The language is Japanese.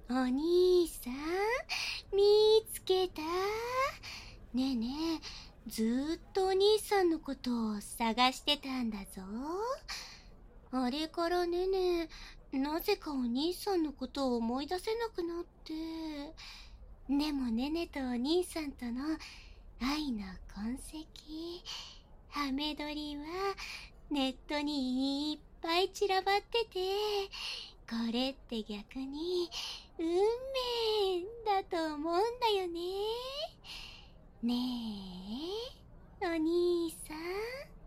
お兄さん、見つけた？ねえねえ、ずーっとお兄さんのことを探してたんだぞ。あれからねね、なぜかお兄さんのことを思い出せなくなって。でもねねとお兄さんとの愛の痕跡、ハメ撮りはネットにいっぱい散らばってて、これって逆に運命だと思うんだよね。ねえ、お兄さん。